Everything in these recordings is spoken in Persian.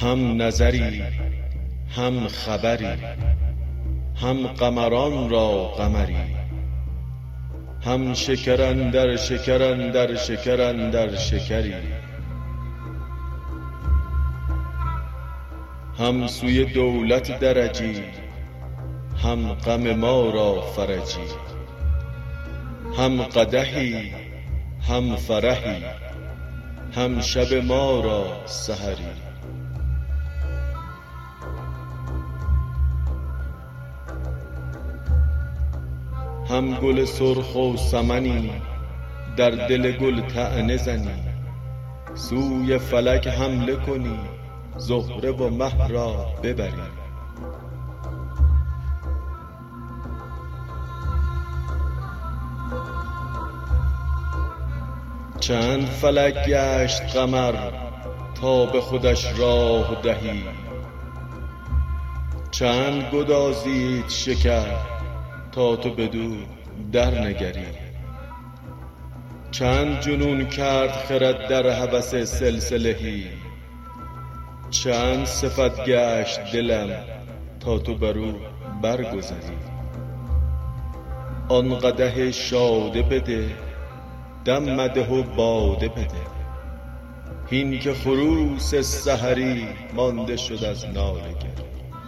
هم نظری هم خبری، هم قمران را قمری، هم شکر اندر شکر اندر شکر اندر شکری، هم سوی دولت درجی، هم غم ما را فرجی، هم قدحی هم فرحی، هم شب ما را سحری. هم گل سرخ و سمنی، در دل گل طعنه زنی، سوی فلک حمله کنی، زهره و مه را ببری. چند فلک گشت قمر تا به خودش راه دهی، چند گدازید شکر تا تو بدو در نگری، چند جنون کرد خرد در هوس سلسلهی، چند صفت گشت دلم تا تو برو برگذری. آن قدح شاده بده، دم مده و باده بده، هین که خروس سحری مانده شد از ناله گری.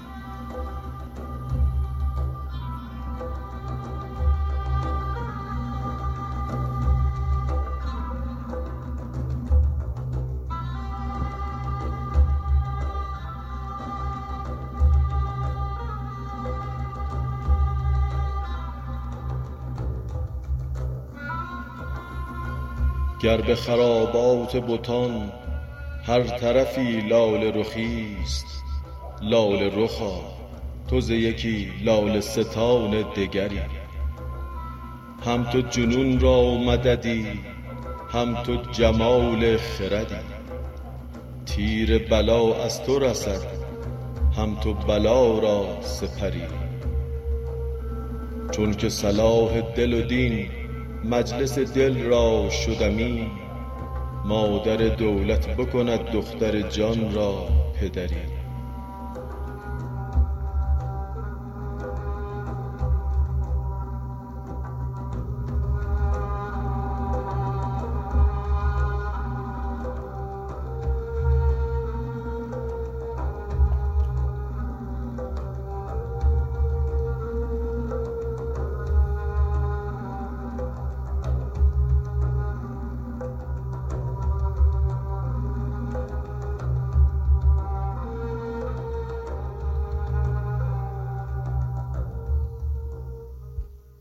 گر به خرابات بتان هر طرفی لاله رخی است، لاله رخا تو ز یکی لاله ستان دگری. هم تو جنون را مددی، هم تو جمال خردی، تیر بلا از تو رسد، هم تو بلا را سپری. چون که صلاح دل و دین مجلس دل را شدمی، مادر دولت بکند دختر جان را پدری.